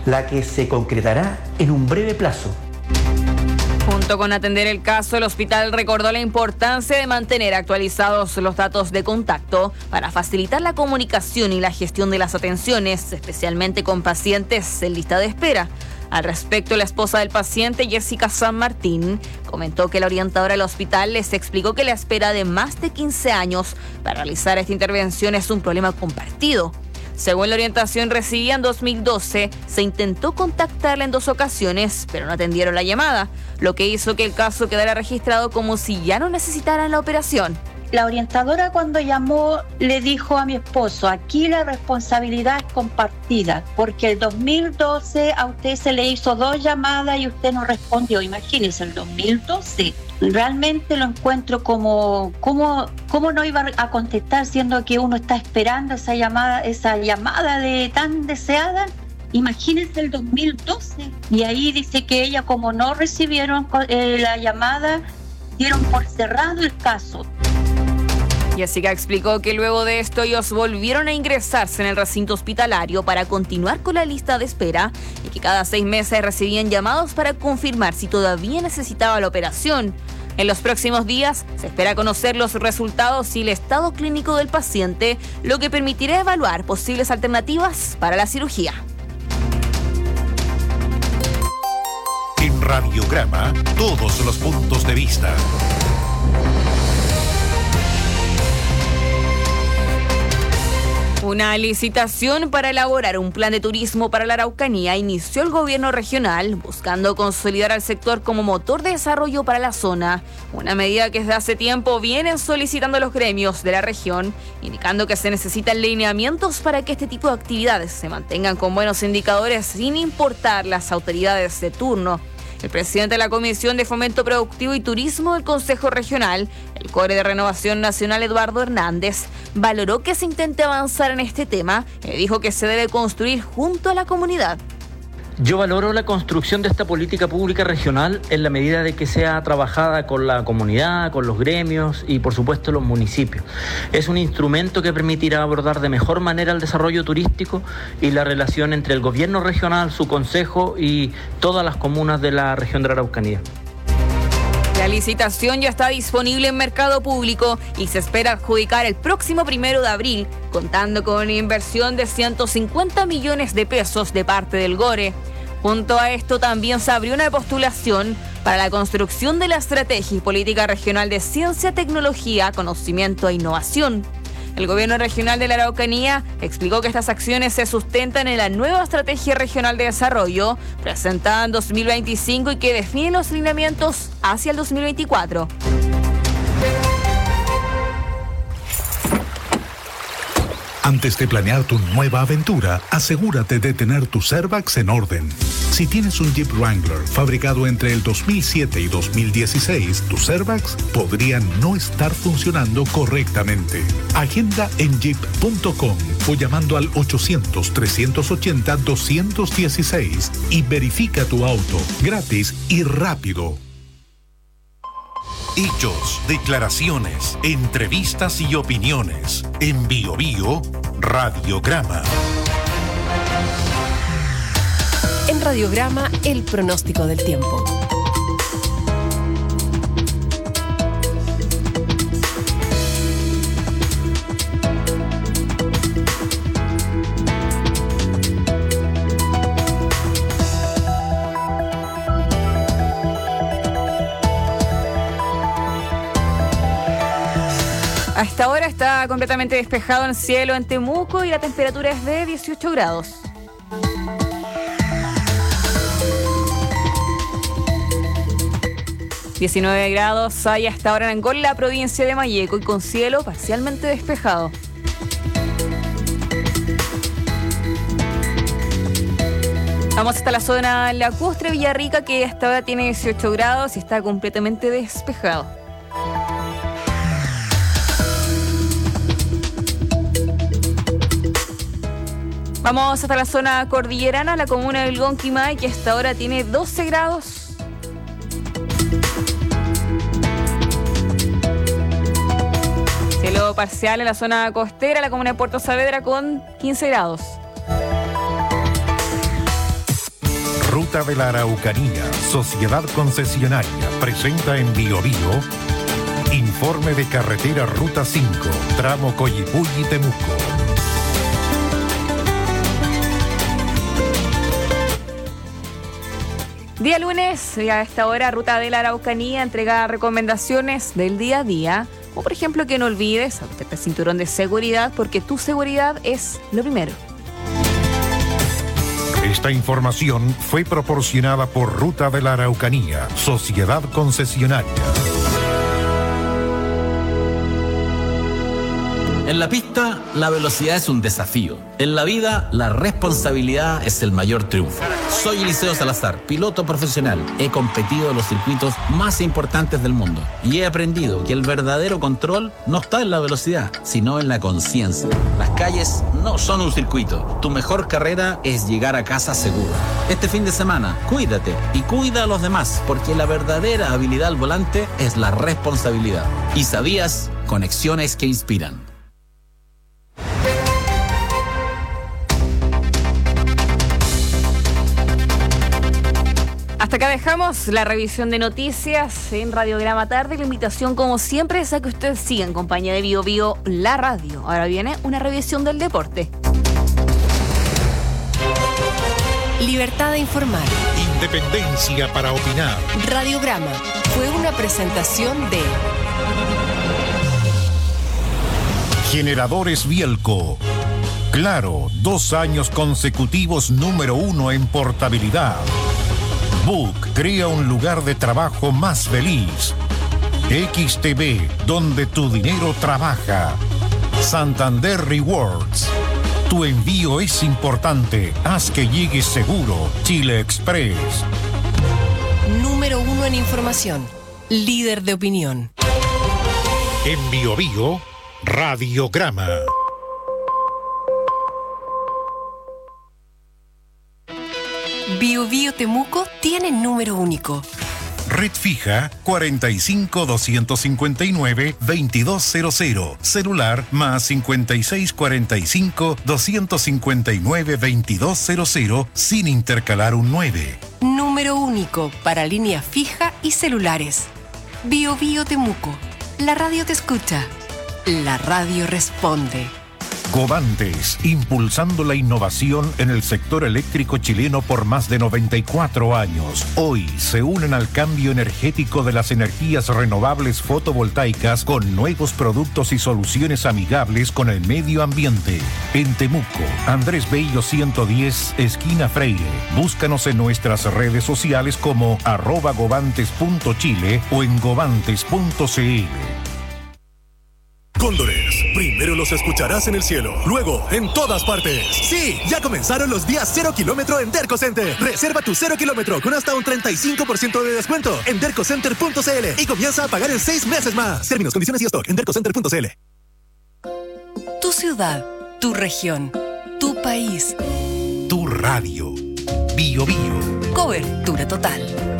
la que se concretará en un breve plazo. Junto con atender el caso, el hospital recordó la importancia de mantener actualizados los datos de contacto para facilitar la comunicación y la gestión de las atenciones, especialmente con pacientes en lista de espera. Al respecto, la esposa del paciente, Jessica San Martín, comentó que la orientadora del hospital les explicó que la espera de más de quince años para realizar esta intervención es un problema compartido. Según la orientación recibida en dos mil doce, se intentó contactarla en dos ocasiones, pero no atendieron la llamada, lo que hizo que el caso quedara registrado como si ya no necesitaran la operación. La orientadora cuando llamó le dijo a mi esposo, aquí la responsabilidad es compartida, porque el dos mil doce a usted se le hizo dos llamadas y usted no respondió. Imagínese, el dos mil doce. Realmente lo encuentro como, como, ¿cómo no iba a contestar siendo que uno está esperando esa llamada, esa llamada de tan deseada? Imagínense el dos mil doce. Y ahí dice que ella, como no recibieron eh, la llamada, dieron por cerrado el caso. Jessica explicó que luego de esto ellos volvieron a ingresarse en el recinto hospitalario para continuar con la lista de espera y que cada seis meses recibían llamados para confirmar si todavía necesitaba la operación. En los próximos días se espera conocer los resultados y el estado clínico del paciente, lo que permitirá evaluar posibles alternativas para la cirugía. En Radiograma, todos los puntos de vista. Una licitación para elaborar un plan de turismo para la Araucanía inició el gobierno regional, buscando consolidar al sector como motor de desarrollo para la zona. Una medida que desde hace tiempo vienen solicitando los gremios de la región, indicando que se necesitan lineamientos para que este tipo de actividades se mantengan con buenos indicadores sin importar las autoridades de turno. El presidente de la Comisión de Fomento Productivo y Turismo del Consejo Regional, el Core de Renovación Nacional, Eduardo Hernández, valoró que se intente avanzar en este tema y dijo que se debe construir junto a la comunidad. Yo valoro la construcción de esta política pública regional en la medida de que sea trabajada con la comunidad, con los gremios y, por supuesto, los municipios. Es un instrumento que permitirá abordar de mejor manera el desarrollo turístico y la relación entre el gobierno regional, su consejo y todas las comunas de la región de la Araucanía. La licitación ya está disponible en mercado público y se espera adjudicar el próximo primero de abril, contando con una inversión de ciento cincuenta millones de pesos de parte del GORE. Junto a esto también se abrió una postulación para la construcción de la Estrategia y Política Regional de Ciencia, Tecnología, Conocimiento e Innovación. El gobierno regional de la Araucanía explicó que estas acciones se sustentan en la nueva Estrategia Regional de Desarrollo, presentada en dos mil veinticinco y que define los lineamientos hacia el dos mil veinticuatro. Antes de planear tu nueva aventura, asegúrate de tener tu Servax en orden. Si tienes un Jeep Wrangler fabricado entre el dos mil siete y dos mil dieciséis, tu Servax podría no estar funcionando correctamente. Agenda en jeep punto com o llamando al ochocientos, trescientos ochenta, doscientos dieciséis y verifica tu auto gratis y rápido. Hechos, declaraciones, entrevistas y opiniones. En Bio Bio, Radiograma. En Radiograma, el pronóstico del tiempo. A esta hora está completamente despejado el cielo en Temuco y la temperatura es de dieciocho grados. diecinueve grados hay hasta ahora en Angol, la provincia de Malleco, y con cielo parcialmente despejado. Vamos hasta la zona lacustre, Villarrica, que hasta ahora tiene dieciocho grados y está completamente despejado. Vamos hasta la zona cordillerana, la comuna del Gonquimay, que hasta ahora tiene doce grados. Cielo parcial en la zona costera, la comuna de Puerto Saavedra con quince grados. Ruta de la Araucanía, Sociedad Concesionaria, presenta en Bio Bio informe de carretera Ruta cinco, tramo Coyipulli-Temuco. Día lunes, y a esta hora, Ruta de la Araucanía entrega recomendaciones del día a día. O por ejemplo, que no olvides abrocharte el cinturón de seguridad, porque tu seguridad es lo primero. Esta información fue proporcionada por Ruta de la Araucanía, Sociedad Concesionaria. En la pista, la velocidad es un desafío. En la vida, la responsabilidad es el mayor triunfo. Soy Eliseo Salazar, piloto profesional. He competido en los circuitos más importantes del mundo y he aprendido que el verdadero control no está en la velocidad, sino en la conciencia. Las calles no son un circuito. Tu mejor carrera es llegar a casa seguro. Este fin de semana, cuídate y cuida a los demás, porque la verdadera habilidad al volante es la responsabilidad. ¿Y sabías? Conexiones que inspiran. Hasta acá dejamos la revisión de noticias en Radiograma Tarde. La invitación, como siempre, es a que usted siga en compañía de Bio Bio, la radio. Ahora viene una revisión del deporte. Libertad de informar. Independencia para opinar. Radiograma fue una presentación de Generadores Bielco. Claro, dos años consecutivos número uno en portabilidad. Book crea un lugar de trabajo más feliz. X T V, donde tu dinero trabaja. Santander Rewards. Tu envío es importante. Haz que llegue seguro. Chile Express. Número uno en información. Líder de opinión. En Bio Bio, Radiograma. Bio Bio Temuco tiene número único. Red fija cuatro cinco, dos cinco nueve, dos dos cero cero. Celular más cinco seis cuatro cinco, dos cinco nueve, dos dos cero cero sin intercalar un nueve. Número único para línea fija y celulares. Bio Bio Temuco. La radio te escucha. La radio responde. Covantes, impulsando la innovación en el sector eléctrico chileno por más de noventa y cuatro años. Hoy se unen al cambio energético de las energías renovables fotovoltaicas con nuevos productos y soluciones amigables con el medio ambiente. En Temuco, Andrés Bello ciento diez, esquina Freire. Búscanos en nuestras redes sociales como arroba govantes punto chile o en govantes punto cl. Cóndores, primero los escucharás en el cielo, luego en todas partes. Sí, ya comenzaron los días cero kilómetro en Derco Center. Reserva tu cero kilómetro con hasta un treinta y cinco por ciento de descuento en dercocenter punto cl y comienza a pagar en seis meses más. Términos, condiciones y stock en dercocenter punto cl. Tu ciudad, tu región, tu país. Tu radio. Bio Bio. Cobertura total.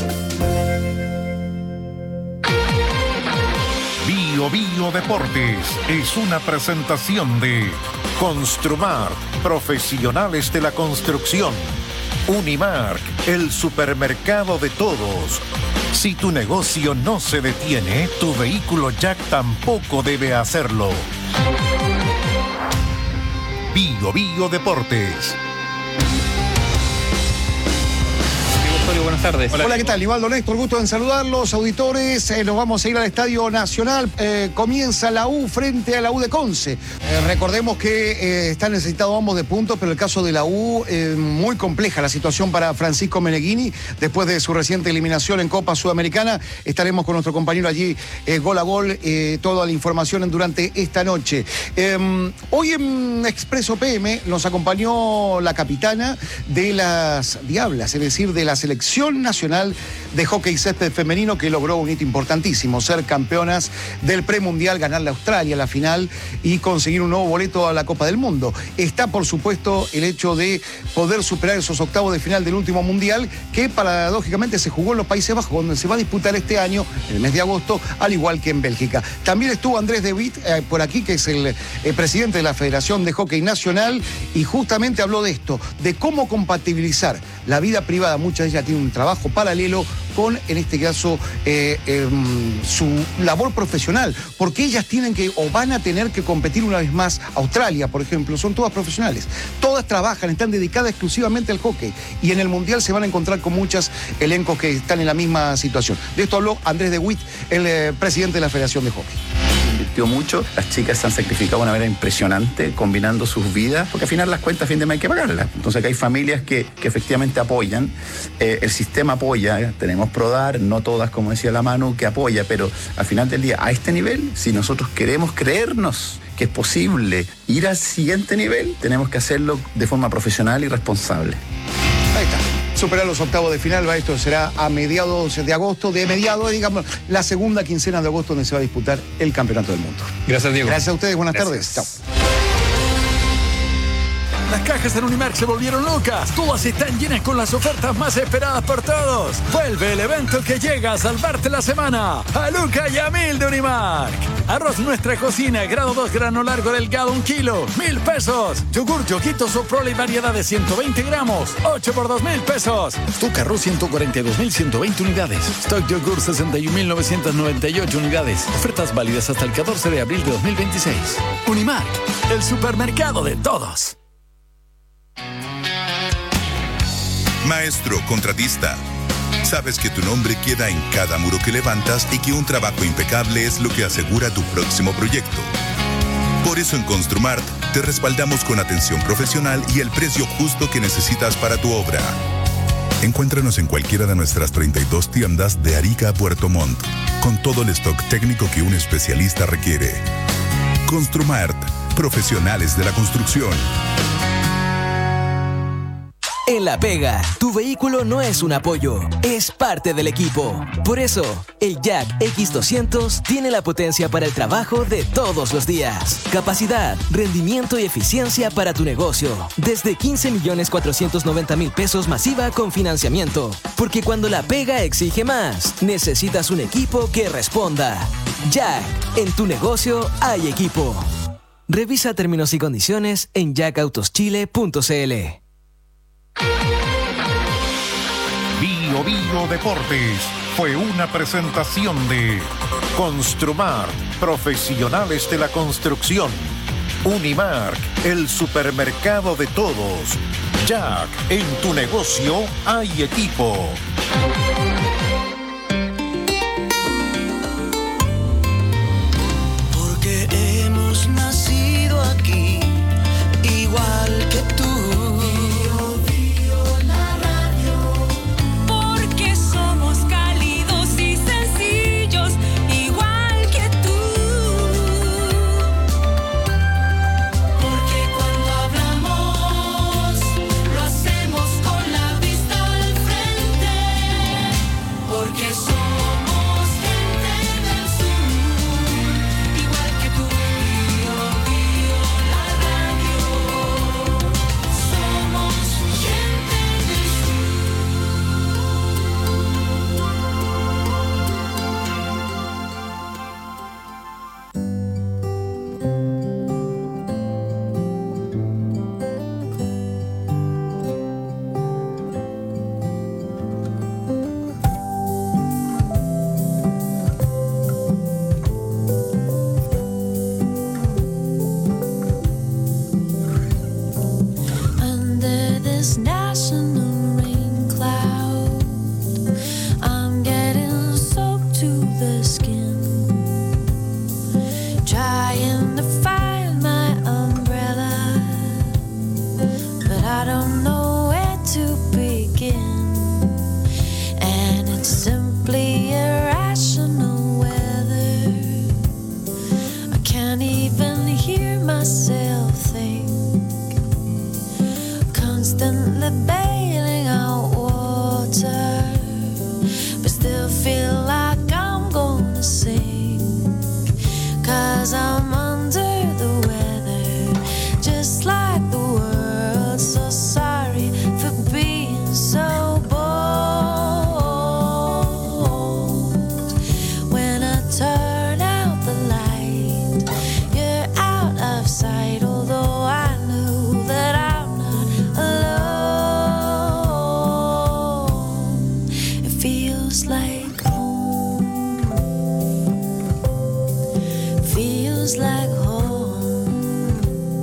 Bio Bio Deportes es una presentación de Construmar, profesionales de la construcción. Unimark, el supermercado de todos. Si tu negocio no se detiene, tu vehículo Jack tampoco debe hacerlo. Bio Bio Deportes. Buenas tardes. Hola, Hola, ¿qué tal? Ivaldo Néstor, gusto en saludarlos, auditores. Eh, nos vamos a ir al Estadio Nacional. Eh, comienza la U frente a la U de Conce. Eh, recordemos que eh, están necesitados ambos de puntos, pero el caso de la U, eh, muy compleja la situación para Francisco Meneghini. Después de su reciente eliminación en Copa Sudamericana, estaremos con nuestro compañero allí, eh, gol a gol, eh, toda la información durante esta noche. Eh, hoy en Expreso P M nos acompañó la capitana de las Diablas, es decir, de la selección nacional de hockey césped femenino que logró un hito importantísimo, ser campeonas del premundial, ganarle a Australia la final y conseguir un nuevo boleto a la Copa del Mundo. Está, por supuesto, el hecho de poder superar esos octavos de final del último mundial que paradójicamente se jugó en los Países Bajos, donde se va a disputar este año, en el mes de agosto, al igual que en Bélgica. También estuvo Andrés de Witt eh, por aquí, que es el eh, presidente de la Federación de Hockey Nacional, y justamente habló de esto, de cómo compatibilizar la vida privada, muchas de ellas tienen un trabajo paralelo, con, en este caso, eh, eh, su labor profesional, porque ellas tienen que, o van a tener que competir una vez más. Australia, por ejemplo, son todas profesionales, todas trabajan, están dedicadas exclusivamente al hockey, y en el Mundial se van a encontrar con muchos elencos que están en la misma situación. De esto habló Andrés de Witt, el eh, presidente de la Federación de Hockey. Invirtió mucho, las chicas se han sacrificado de una manera impresionante combinando sus vidas, porque al final las cuentas a fin de mes hay que pagarlas. Entonces acá hay familias que, que efectivamente apoyan, eh, el sistema apoya, eh, tenemos Prodar, no todas, como decía la Manu, que apoya, pero al final del día, a este nivel, si nosotros queremos creernos que es posible ir al siguiente nivel, tenemos que hacerlo de forma profesional y responsable. Ahí está. Superar los octavos de final, esto será a mediados de agosto, de mediados, digamos, la segunda quincena de agosto, donde se va a disputar el Campeonato del Mundo. Gracias, Diego. Gracias a ustedes, buenas Gracias. tardes. Chao. Las cajas en Unimark se volvieron locas. Todas están llenas con las ofertas más esperadas por todos. Vuelve el evento que llega a salvarte la semana. A Luca y a Mil de Unimark. Arroz Nuestra Cocina, grado dos, grano largo delgado, un kilo, mil pesos. Yogur Yoguito Soprole y variedad de ciento veinte gramos, ocho por dos mil pesos. Stock Arroz ciento cuarenta y dos mil ciento veinte unidades. Stock Yogur sesenta y un mil novecientos noventa y ocho unidades. Ofertas válidas hasta el catorce de abril de dos mil veintiséis. Unimark, el supermercado de todos. Maestro contratista, sabes que tu nombre queda en cada muro que levantas y que un trabajo impecable es lo que asegura tu próximo proyecto. Por eso en Construmart te respaldamos con atención profesional y el precio justo que necesitas para tu obra. Encuéntranos en cualquiera de nuestras treinta y dos tiendas de Arica a Puerto Montt, con todo el stock técnico que un especialista requiere. Construmart, profesionales de la construcción. En La Pega, tu vehículo no es un apoyo, es parte del equipo. Por eso, el Jack X doscientos tiene la potencia para el trabajo de todos los días. Capacidad, rendimiento y eficiencia para tu negocio. Desde quince millones cuatrocientos noventa mil pesos masiva con financiamiento. Porque cuando La Pega exige más, necesitas un equipo que responda. Jack, en tu negocio hay equipo. Revisa términos y condiciones en jack autos chile punto c l. Bio Bio Deportes fue una presentación de Construmart, profesionales de la construcción. Unimark, el supermercado de todos. Jack, en tu negocio hay equipo. Porque hemos nacido aquí, igual que tú. feels like home. Feels like home.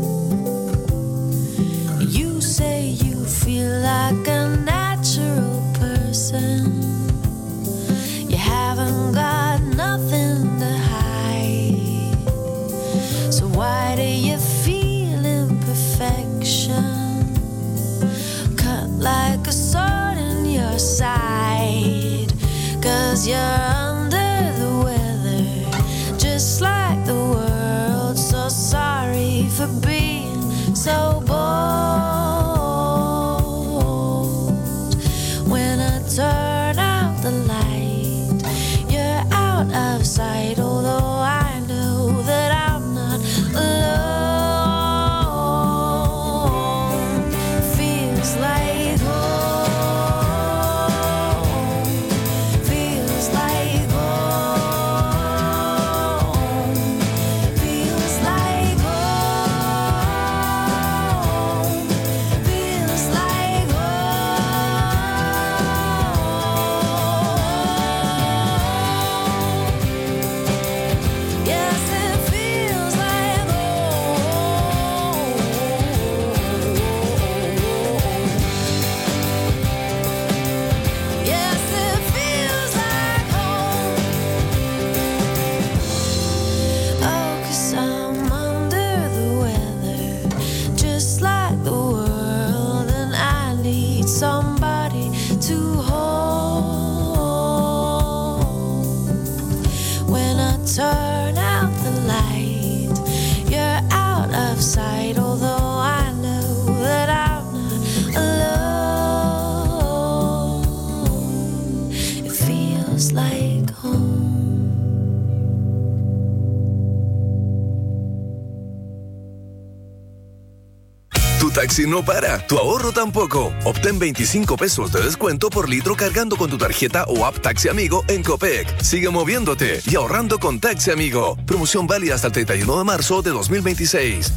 You say you feel like a natural person. You haven't got nothing to hide. So why do you feel imperfection? Cut like a sword in your side. 'Cause you're under the weather, just like the world. So sorry for being so bold. When I turn out the light, you're out of sight. Although I know that I'm not alone. Feels like home. Feels like home. Feels like home. Feels like home. Yes, it feels like home. Yes, it feels like home. Oh, 'cause I'm under the weather, just like the world, and I need somebody to hold. When I turn out the light, you're out of sight. Although I know that I'm not alone. It feels like home. Tu taxi no para, tu ahorro tampoco. Obtén veinticinco pesos de descuento por litro cargando con tu tarjeta o app Taxi Amigo en Copec. Sigue moviéndote y ahorrando con Taxi Amigo. Promoción válida hasta el treinta y uno de marzo de dos mil veintiséis.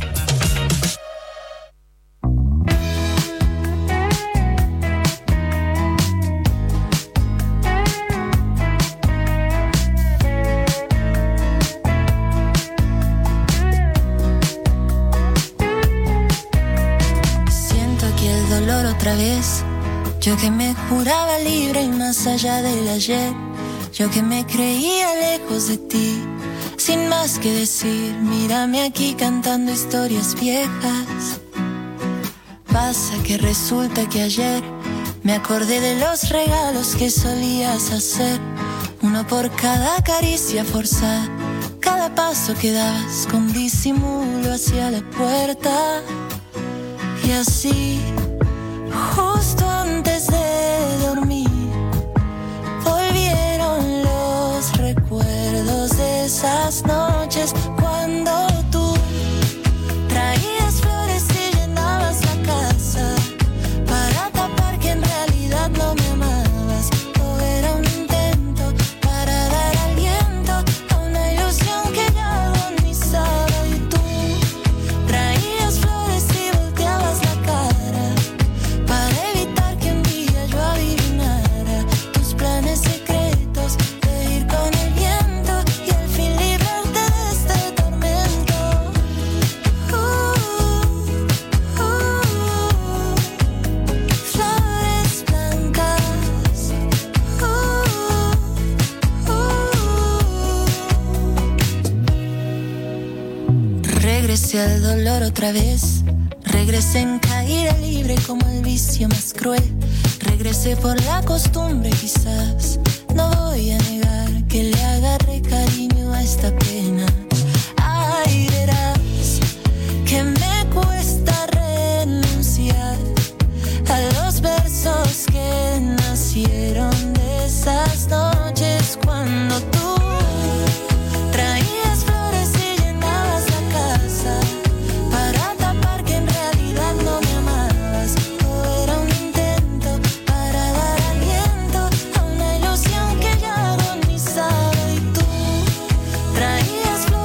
Siento aquí el dolor otra vez. Yo que me juraba libre y más allá del ayer. Yo que me creía lejos de ti, sin más que decir. Mírame aquí cantando historias viejas. Pasa que resulta que ayer me acordé de los regalos que solías hacer. Uno por cada caricia forzada, cada paso que dabas con disimulo hacia la puerta. Y así, justo antes de dormir, volvieron los recuerdos de esas noches cuando tú traías flores y llenabas la casa para tapar que en realidad no me amabas. Todo era un intento para dar aliento a una ilusión que ya agonizaba. Y tú traías flores y volteabas la cara para evitar que un día yo adivinara tus planes secretos de ir con el viento y al fin librarte de este tormento. Uh, uh, flores blancas. Uh, uh. Regresé al dolor otra vez. Regresé en caída libre como el vicio más cruel. Regresé por la costumbre quizás. No voy a negar que le agarré cariño a esta pena. Ay, verás que me cuesta renunciar a los versos que nacieron de esas noches cuando tú traías flores y llenabas la casa para tapar que en realidad no me amabas. Todo era un intento para dar aliento a una ilusión que ya agonizaba. Y tú traías flores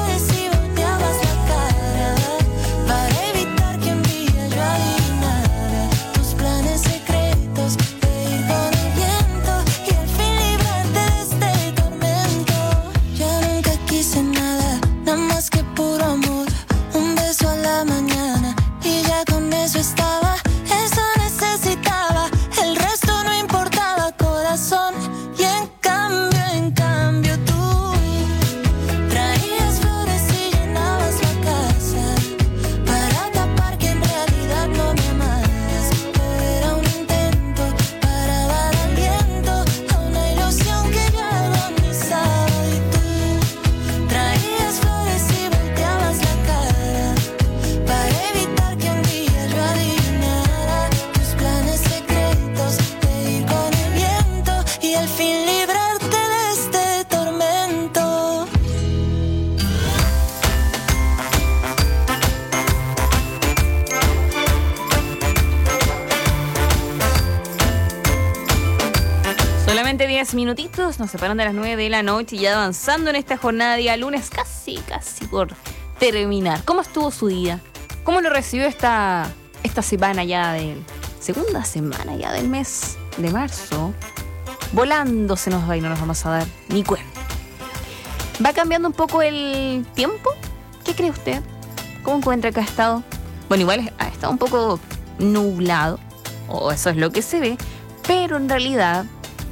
Solamente diez minutitos nos separan de las nueve de la noche y ya avanzando en esta jornada de día lunes, casi, casi por terminar. ¿Cómo estuvo su día? ¿Cómo lo recibió esta, esta semana ya del... segunda semana ya del mes de marzo? Volando se nos va y no nos vamos a dar ni cuenta. ¿Va cambiando un poco el tiempo? ¿Qué cree usted? ¿Cómo encuentra que ha estado? Bueno, igual ha estado un poco nublado, o eso es lo que se ve, pero en realidad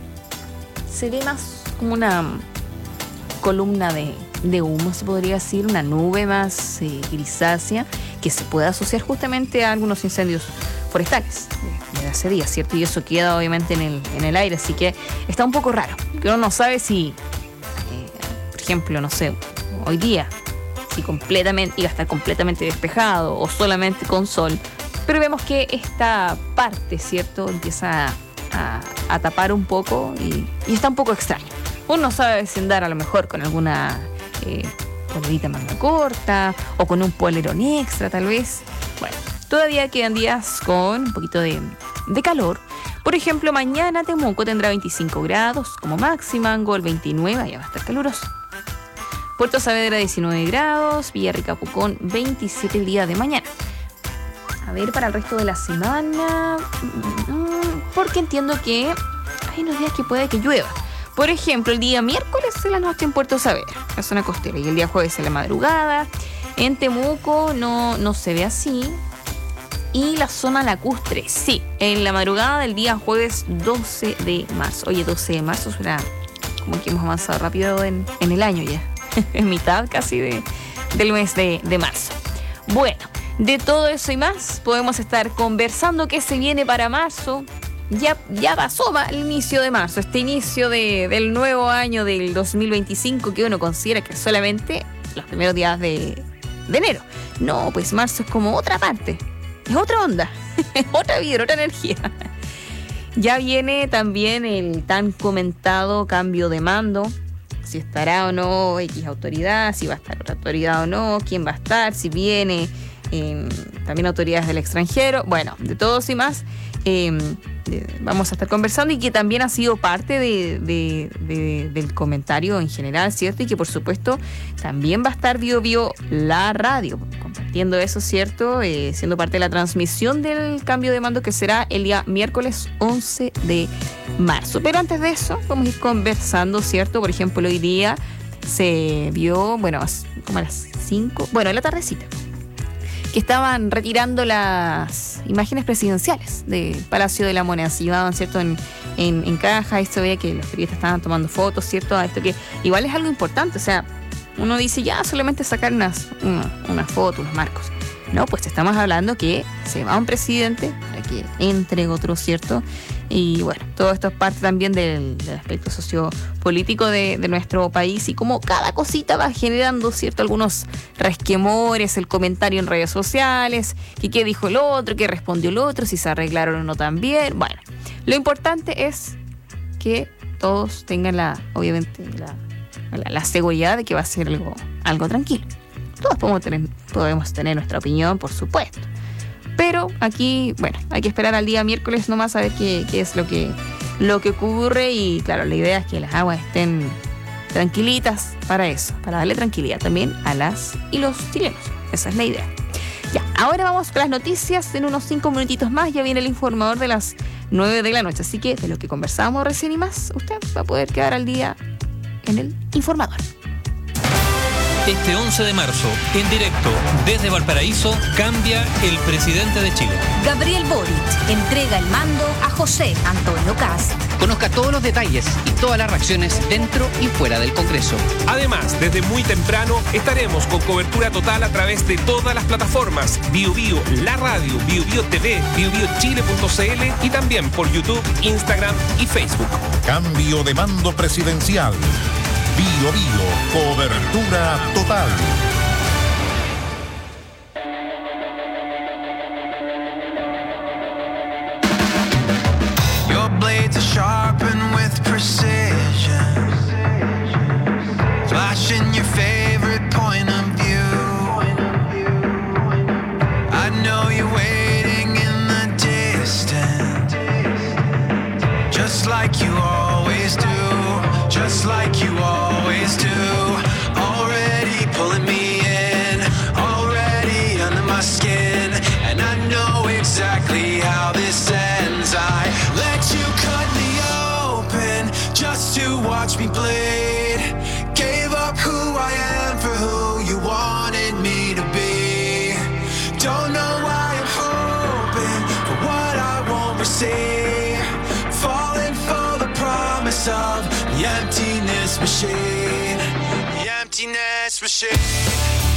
se ve más como una columna de, de humo, se podría decir, una nube más eh, grisácea que se puede asociar justamente a algunos incendios forestales de, de hace días, ¿cierto? Y eso queda obviamente en el, en el aire, así que está un poco raro, que uno no sabe si, eh, por ejemplo, no sé, hoy día, si completamente iba a estar completamente despejado o solamente con sol, pero vemos que esta parte, ¿cierto?, empieza a, a tapar un poco y, y está un poco extraño. Uno no sabe si andar a lo mejor con alguna eh, polerita manga corta o con un polerón extra tal vez. Bueno, todavía quedan días con un poquito de, de calor. Por ejemplo, mañana Temuco tendrá veinticinco grados como máxima, Angol veintinueve, ya va a estar caluroso. Puerto Saavedra diecinueve grados, Villarrica Pucón veintisiete el día de mañana. A ver, para el resto de la semana, porque entiendo que hay unos días que puede que llueva. Por ejemplo, el día miércoles en la noche en Puerto Saavedra, la zona costera, y el día jueves en la madrugada. En Temuco no, no se ve así. Y la zona lacustre, sí, en la madrugada del día jueves doce de marzo. Oye, doce de marzo suena como que hemos avanzado rápido en, en el año ya. En mitad casi de, del mes de, de marzo. Bueno, de todo eso y más podemos estar conversando qué se viene para marzo. Ya, ya pasó el inicio de marzo, este inicio de, del nuevo año del dos mil veinticinco que uno considera que es solamente los primeros días de, de enero. No, pues marzo es como otra parte, es otra onda, es otra vida, otra energía. Ya viene también el tan comentado cambio de mando. Si estará o no X autoridad, si va a estar otra autoridad o no, quién va a estar, si viene eh, también autoridades del extranjero. Bueno, de todos y más eh, de, vamos a estar conversando y que también ha sido parte de, de, de, del comentario en general, ¿cierto? Y que por supuesto también va a estar Bio Bio la radio, compartiendo eso, ¿cierto? Eh, siendo parte de la transmisión del cambio de mando que será el día miércoles once de marzo. Pero antes de eso, vamos a ir conversando, ¿cierto? Por ejemplo, hoy día se vio, bueno, como a las cinco, bueno, en la tardecita, que estaban retirando las imágenes presidenciales del Palacio de la Moneda. Se llevaban, ¿cierto?, en, en, en caja. Esto veía que los periodistas estaban tomando fotos, ¿cierto? A esto que igual es algo importante, o sea, uno dice ya solamente sacar unas, una, una foto, unos marcos. No, pues estamos hablando que se va un presidente para que entre otro, ¿cierto? Y bueno, todo esto es parte también del, del aspecto sociopolítico de, de nuestro país y cómo cada cosita va generando, ¿cierto?, algunos resquemores, el comentario en redes sociales, que qué dijo el otro, qué respondió el otro, si se arreglaron o no también. Bueno, lo importante es que todos tengan la, obviamente, la, la, la seguridad de que va a ser algo, algo tranquilo. Todos podemos tener, podemos tener nuestra opinión, por supuesto. Pero aquí, bueno, hay que esperar al día miércoles nomás a ver qué, qué es lo que, lo que ocurre. Y claro, la idea es que las aguas estén tranquilitas para eso, para darle tranquilidad también a las y los chilenos. Esa es la idea. Ya, ahora vamos con las noticias. En unos cinco minutitos más ya viene el informador de las nueve de la noche. Así que de lo que conversamos recién y más, usted va a poder quedar al día en el informador. Este once de marzo, en directo desde Valparaíso, cambia el presidente de Chile. Gabriel Boric entrega el mando a José Antonio Kast. Conozca todos los detalles y todas las reacciones dentro y fuera del Congreso. Además, desde muy temprano estaremos con cobertura total a través de todas las plataformas: Bio Bio, la radio, Bio Bio T V, bio bio chile punto c l y también por YouTube, Instagram y Facebook. Cambio de mando presidencial. Bio Bio, cobertura total. Your blades are sharpened with precision, flashing your favorite point of view. I know you're waiting in the distance, just like you always watch me bleed. Gave up who I am for who you wanted me to be. Don't know why I'm hoping for what I won't receive. Falling for the promise of the emptiness machine. The emptiness machine.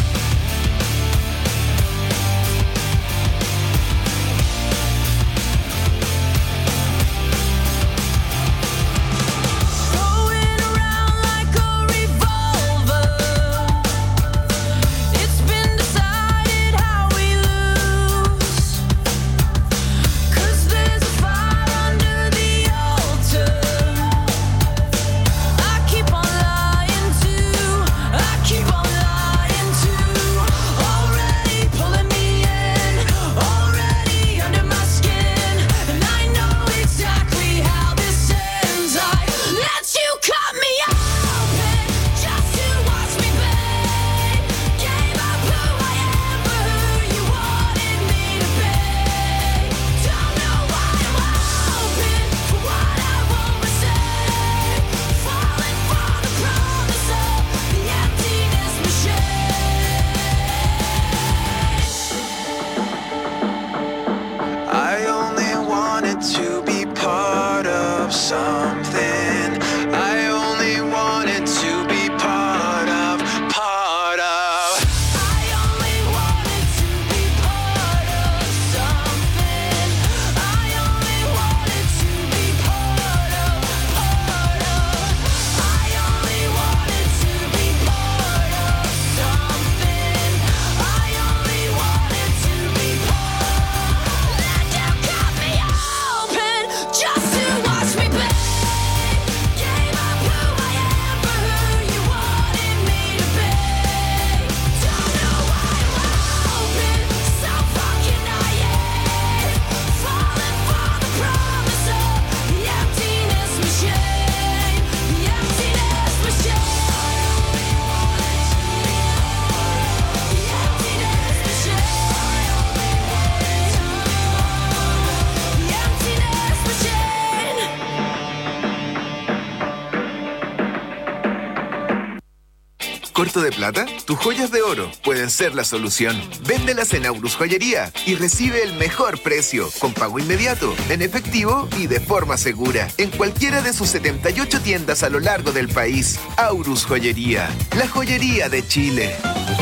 ¿Corto de plata? Tus joyas de oro pueden ser la solución. Véndelas en Aurus Joyería y recibe el mejor precio, con pago inmediato, en efectivo y de forma segura, en cualquiera de sus setenta y ocho tiendas a lo largo del país. Aurus Joyería, la joyería de Chile.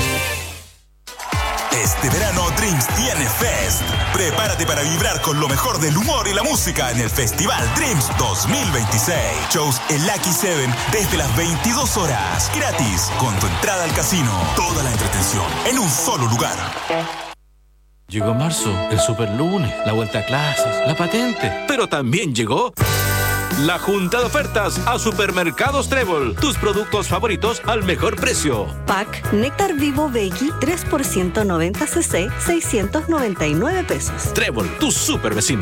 Este verano Dreams tiene Fest. Prepárate para vibrar con lo mejor del humor y la música en el Festival Dreams dos mil veintiséis. Shows en Lucky Seven desde las veintidós horas. Gratis, con tu entrada al casino. Toda la entretención en un solo lugar. Llegó marzo, el super lunes, la vuelta a clases, la patente. Pero también llegó la junta de ofertas a Supermercados Trébol. Tus productos favoritos al mejor precio. Pack Néctar Vivo Veggie tres por ciento noventa cc, seiscientos noventa y nueve pesos. Trébol, tu super vecino.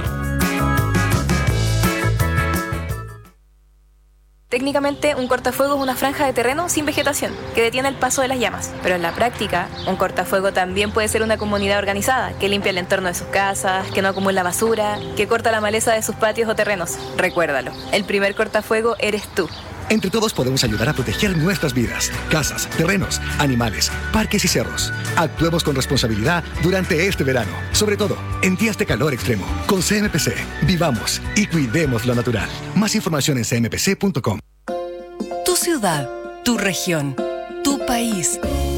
Técnicamente, un cortafuego es una franja de terreno sin vegetación que detiene el paso de las llamas. Pero en la práctica, un cortafuego también puede ser una comunidad organizada que limpia el entorno de sus casas, que no acumula basura, que corta la maleza de sus patios o terrenos. Recuérdalo, el primer cortafuego eres tú. Entre todos podemos ayudar a proteger nuestras vidas, casas, terrenos, animales, parques y cerros. Actuemos con responsabilidad durante este verano, sobre todo en días de calor extremo. Con C M P C, vivamos y cuidemos lo natural. Más información en c m p c punto com. Tu ciudad, tu región, tu país.